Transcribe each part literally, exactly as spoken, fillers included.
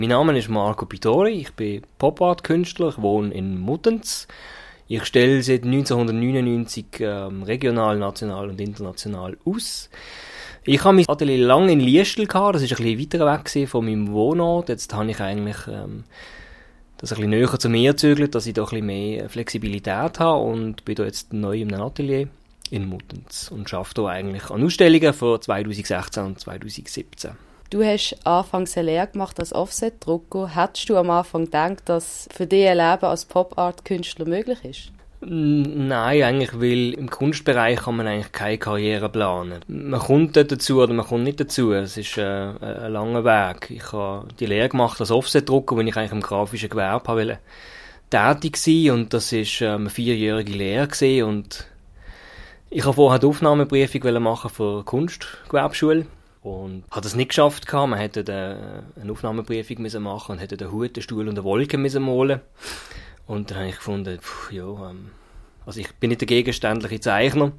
Mein Name ist Marco Pittori, ich bin Pop-Art-Künstler, ich wohne in Muttenz. Ich stelle seit neunzehnhundertneunundneunzig ähm, regional, national und international aus. Ich habe mein Atelier lange in Liestel gehabt, das war ein bisschen weiter weg von meinem Wohnort. Jetzt habe ich eigentlich ähm, das ein bisschen näher zu mir gezögert, dass ich da ein bisschen mehr Flexibilität habe und bin da jetzt neu in einem Atelier in Muttenz und arbeite da eigentlich an Ausstellungen von zwanzig sechzehn und zwanzig siebzehn. Du hast anfangs eine Lehre gemacht als Offset-Drucker. Hättest du am Anfang gedacht, dass für dich ein Leben als Pop-Art-Künstler möglich ist? Nein, eigentlich, weil im Kunstbereich kann man eigentlich keine Karriere planen. Man kommt dort dazu oder man kommt nicht dazu. Es ist äh, ein langer Weg. Ich habe die Lehre gemacht als Offset-Drucker, wenn ich eigentlich im grafischen Gewerbe wollte tätig sein, und das war äh, eine vierjährige Lehre gewesen, und ich wollte vorher die Aufnahmeprüfung machen für die Kunstgewerbeschule und habe das nicht geschafft. Man hätte eine Aufnahmeprüfung machen und hätte den Hut, den Stuhl und eine Wolke müssen malen. Und dann habe ich gefunden, pff, ja, ähm, also ich bin nicht der gegenständliche Zeichner.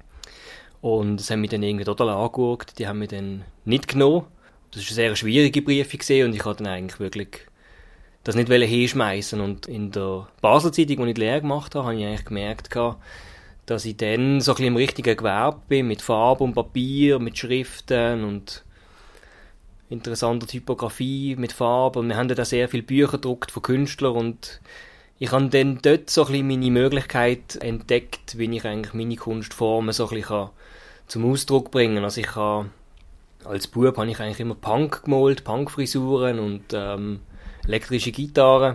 Und das haben mich dann irgendwie total angeschaut. Die haben mich dann nicht genommen. Das war eine sehr schwierige Prüfung gewesen, und ich wollte dann eigentlich wirklich das nicht hinschmeißen. Und in der Basler Zeitung, als ich die Lehre gemacht habe, habe ich eigentlich gemerkt, dass ich dann so ein bisschen im richtigen Gewerbe bin, mit Farbe und Papier, mit Schriften und interessanter Typografie, mit Farbe. Und wir haben dann sehr viele Bücher gedruckt von Künstlern, und ich habe dann dort so ein bisschen meine Möglichkeit entdeckt, wie ich eigentlich meine Kunstformen so ein bisschen zum Ausdruck bringen kann. Also ich habe, als Bub habe ich eigentlich immer Punk gemalt, Punkfrisuren und ähm, elektrische Gitarren.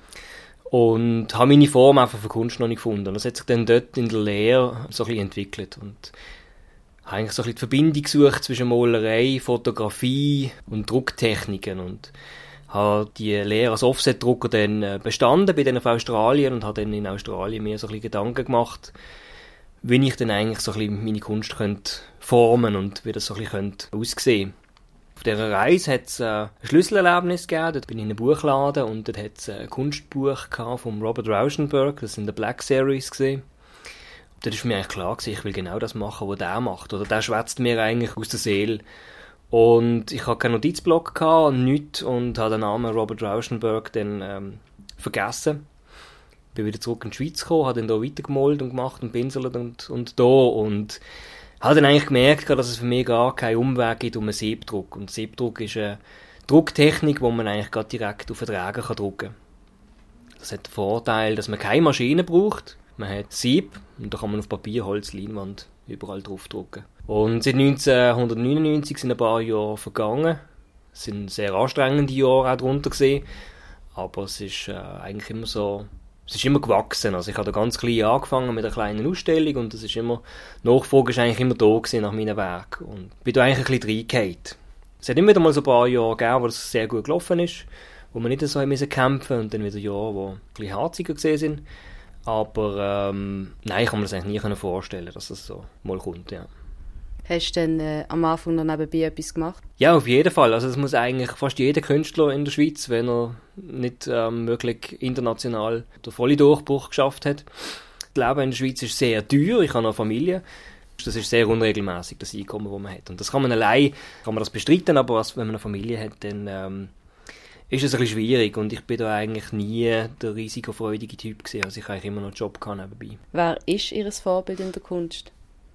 Und habe meine Form einfach für Kunst noch nicht gefunden. Und das hat sich dann dort in der Lehre so ein bisschen entwickelt. Und habe eigentlich so ein bisschen die Verbindung gesucht zwischen Malerei, Fotografie und Drucktechniken. Und habe die Lehre als Offset-Drucker dann bestanden, bin dann auf Australien und habe dann in Australien mir so ein bisschen Gedanken gemacht, wie ich dann eigentlich so ein bisschen meine Kunst könnte formen und wie das so ein bisschen aussehen könnte. Auf dieser Reise hat es ein Schlüsselerlebnis gegeben. Dort bin ich in einem Buchladen und dort hat es ein Kunstbuch von Robert Rauschenberg, das in der Black Series gesehen. Dort war für mich eigentlich klar, ich will genau das machen, was der macht. Oder der schwätzt mir eigentlich aus der Seele. Und ich hatte keinen Notizblock gehabt, nichts, und habe den Namen Robert Rauschenberg dann ähm, vergessen. Bin wieder zurück in die Schweiz gekommen, habe dann da weitergemalt und gemacht und pinselt und, und da. Und habe dann eigentlich gemerkt, dass es für mich gar keinen Umweg gibt um einen Siebdruck. Und Siebdruck ist eine Drucktechnik, wo man eigentlich gerade direkt auf Verträge drucken kann. Das hat den Vorteil, dass man keine Maschine braucht. Man hat Sieb und da kann man auf Papier, Holz, Leinwand überall drauf drucken. Und seit neunzehnhundertneunundneunzig sind ein paar Jahre vergangen. Es sind sehr anstrengende Jahre auch drunter gesehen. Aber es ist äh, eigentlich immer so, es ist immer gewachsen. Also ich habe da ganz klein angefangen mit einer kleinen Ausstellung, und das ist immer, Nachfrage ist eigentlich immer da gewesen nach meinem Werk. Und bin da eigentlich ein bisschen reingefallen. Es hat immer wieder mal so ein paar Jahre gegeben, wo es sehr gut gelaufen ist, wo man nicht so kämpfen musste, und dann wieder Jahre, die ein bisschen harziger gesehen sind. Aber ähm, nein, ich kann mir das eigentlich nie vorstellen, dass das so mal kommt, ja. Hast du denn äh, am Anfang noch nebenbei etwas gemacht? Ja, auf jeden Fall. Also das muss eigentlich fast jeder Künstler in der Schweiz, wenn er nicht ähm, wirklich international den vollen Durchbruch geschafft hat. Das Leben in der Schweiz ist sehr teuer. Ich habe eine Familie. Das ist sehr unregelmäßig, das Einkommen, das man hat. Und das kann man allein, kann man das bestreiten, aber was, wenn man eine Familie hat, dann ähm, ist es ein bisschen schwierig. Und ich bin da eigentlich nie der risikofreudige Typ gewesen. Also ich habe eigentlich immer noch einen Job gehabt nebenbei. Wer ist Ihr Vorbild in der Kunst?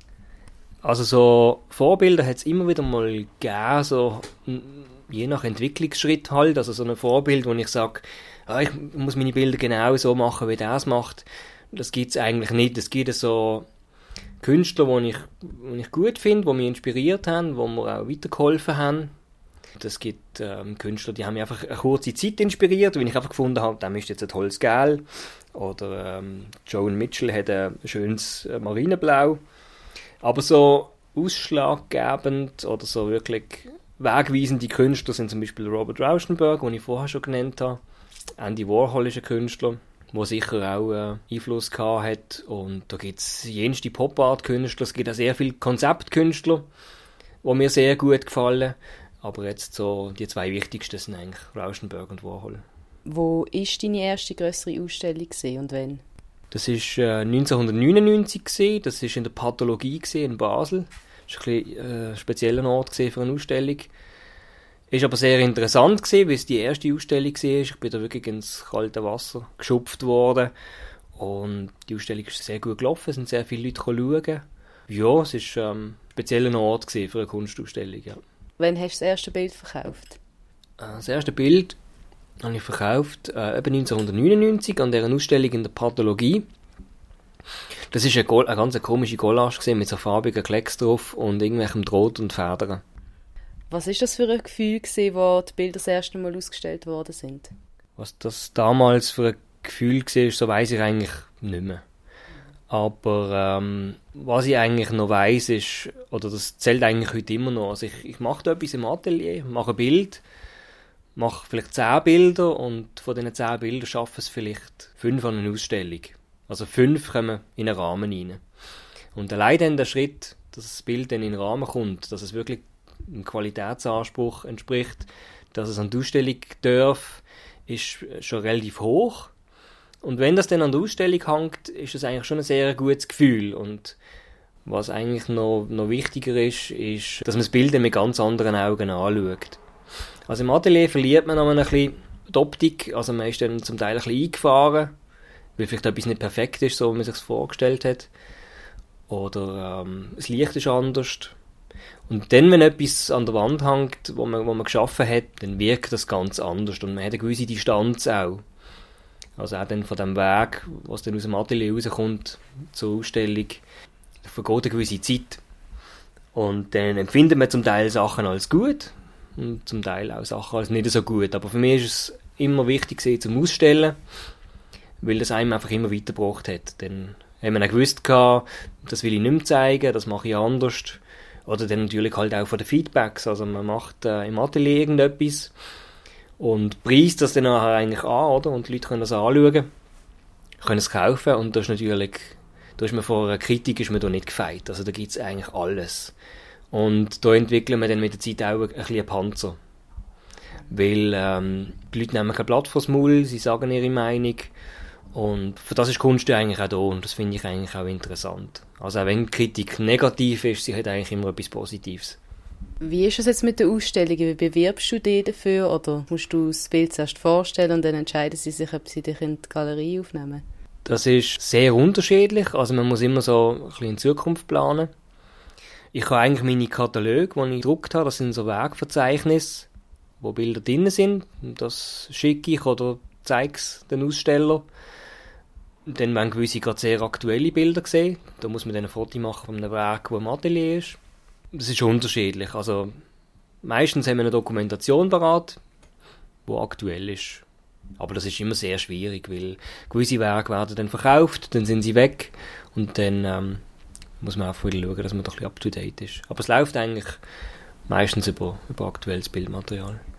Also so Vorbilder hat es immer wieder mal gegeben, so je nach Entwicklungsschritt halt. Also so ein Vorbild, wo ich sage, ah, ich muss meine Bilder genau so machen, wie der es macht. Das gibt es eigentlich nicht. Es gibt so Künstler, die ich, die ich gut finde, die mich inspiriert haben, die mir auch weitergeholfen haben. Es gibt ähm, Künstler, die haben mich einfach eine kurze Zeit inspiriert, wenn ich einfach gefunden habe, der müsste jetzt ein tolles Gel. Oder ähm, Joan Mitchell hat ein schönes Marineblau. Aber so ausschlaggebend oder so wirklich wegweisende Künstler sind zum Beispiel Robert Rauschenberg, den ich vorher schon genannt habe. Andy Warhol ist ein Künstler, der sicher auch äh, Einfluss gehabt hat. Und da gibt es jenste Pop-Art-Künstler, es gibt auch sehr viele Konzeptkünstler, die mir sehr gut gefallen. Aber jetzt so die zwei wichtigsten sind eigentlich Rauschenberg und Warhol. Wo war deine erste grössere Ausstellung und wann? Das war äh, neunzehnhundertneunundneunzig gewesen. Das war in der Pathologie gewesen, in Basel. Das war ein bisschen äh, spezieller Ort für eine Ausstellung. Ist aber sehr interessant gewesen, weil es die erste Ausstellung war. Ich bin da wirklich ins kalte Wasser geschupft worden. Und die Ausstellung ist sehr gut gelaufen, es sind sehr viele Leute schauen. Ja, es war ähm, ein spezieller Ort für eine Kunstausstellung. Ja. Wann hast du das erste Bild verkauft? Das erste Bild habe ich verkauft äh, eben neunzehnhundertneunundneunzig an dieser Ausstellung in der Pathologie. Das war eine, Go- eine ganz komische Collage gewesen, mit so farbigen Klecks drauf und irgendwelchem Draht und Federn. Was war das für ein Gefühl, gewesen, wo die Bilder das erste Mal ausgestellt worden sind? Was das damals für ein Gefühl war, so weiss ich eigentlich nicht mehr. Aber ähm, was ich eigentlich noch weiss, ist, oder das zählt eigentlich heute immer noch, also ich, ich mache da etwas im Atelier, mache ein Bild, mache vielleicht zehn Bilder und von diesen zehn Bildern schaffen es vielleicht fünf an eine Ausstellung. Also fünf kommen in einen Rahmen rein. Und allein dann der Schritt, dass das Bild dann in den Rahmen kommt, dass es wirklich einem Qualitätsanspruch entspricht, dass es an die Ausstellung darf, ist schon relativ hoch. Und wenn das dann an der Ausstellung hängt, ist es eigentlich schon ein sehr gutes Gefühl. Und was eigentlich noch, noch wichtiger ist, ist, dass man das Bild mit ganz anderen Augen anschaut. Also im Atelier verliert man noch ein bisschen die Optik, also man ist dann zum Teil ein bisschen eingefahren, weil vielleicht etwas nicht perfekt ist, so wie man sich es vorgestellt hat. Oder ähm, das Licht ist anders. Und dann, wenn etwas an der Wand hängt, wo man, wo man geschaffen hat, dann wirkt das ganz anders und man hat eine gewisse Distanz auch. Also auch dann von dem Weg, was dann aus dem Atelier rauskommt zur Ausstellung, vergeht eine gewisse Zeit. Und dann empfindet man zum Teil Sachen als gut und zum Teil auch Sachen als nicht so gut. Aber für mich ist es immer wichtig gewesen, zum Ausstellen, weil das einem einfach immer weitergebracht hat. Dann haben wir auch gewusst, das will ich nicht mehr zeigen, das mache ich anders. Oder dann natürlich halt auch von den Feedbacks. Also man macht äh, im Atelier irgendetwas und preist das dann nachher eigentlich an, oder? Und die Leute können das anschauen, können es kaufen und das ist natürlich, da ist man vor einer Kritik ist man da nicht gefeit. Also da gibt es eigentlich alles. Und da entwickeln wir dann mit der Zeit auch ein bisschen einen Panzer. Weil ähm, die Leute nehmen kein Blatt vors Maul, sie sagen ihre Meinung. Und für das ist Kunst ja eigentlich auch da und das finde ich eigentlich auch interessant. Also auch wenn die Kritik negativ ist, sie hat eigentlich immer etwas Positives. Wie ist es jetzt mit der Ausstellung? Wie bewirbst du dich dafür? Oder musst du das Bild zuerst vorstellen und dann entscheiden sie sich, ob sie dich in die Galerie aufnehmen? Das ist sehr unterschiedlich. Also man muss immer so ein bisschen in Zukunft planen. Ich habe eigentlich meine Kataloge, die ich gedruckt habe, das sind so Werkverzeichnisse, wo Bilder drin sind. Und das schicke ich oder zeige es den Aussteller. Dann werden gewisse gerade sehr aktuelle Bilder gesehen. Da muss man dann ein Foto machen von einem Werk, das im Atelier ist. Das ist unterschiedlich. Also meistens haben wir eine Dokumentation parat, die aktuell ist. Aber das ist immer sehr schwierig, weil gewisse Werke werden dann verkauft, dann sind sie weg und dann ähm, muss man auch wieder schauen, dass man doch ein bisschen up to date ist. Aber es läuft eigentlich meistens über, über aktuelles Bildmaterial.